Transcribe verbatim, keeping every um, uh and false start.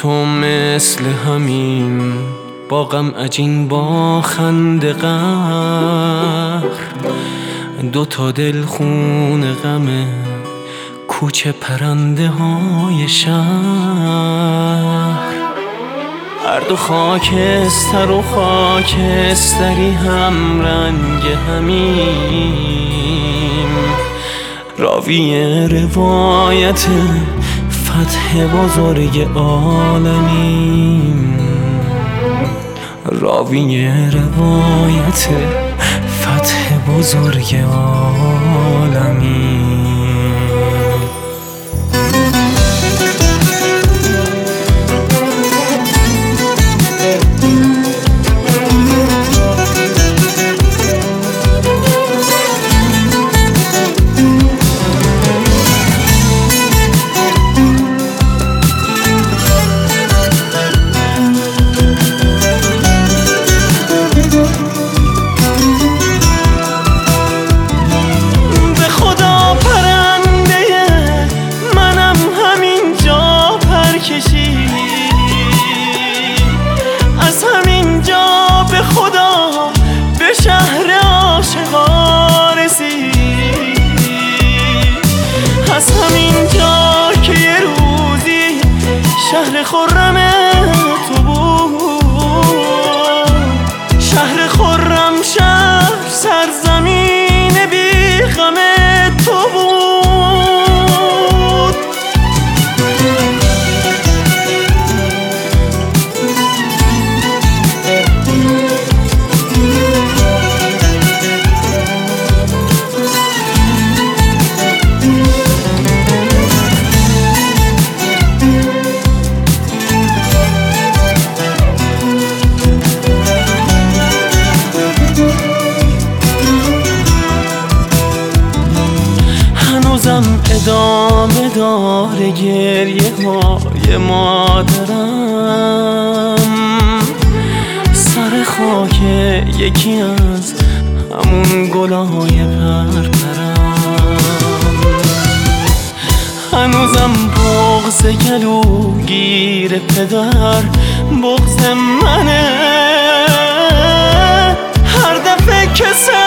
تو مثل همین با غم عجین با خنده قهر، دو تا دل خون غمه کوچه پرنده های شهر. هر دو خاکستر و خاکستری هم رنگ همیم، راوی روایت فتح بزرگ عالمیم، راوی روایت فتح بزرگ عالمیم. از همینجا به خدا به شهر عاشقا رسید، از همینجا که یه روزی شهر خرم تو بود، شهر خرم شهر سرزمین بی غم تو بود. ادامه داره گریه های مادرم، سر خاک یکی از همون گلای پرپرم. هنوزم بغض گلوگیر پدر بغض منه، هر دفعه که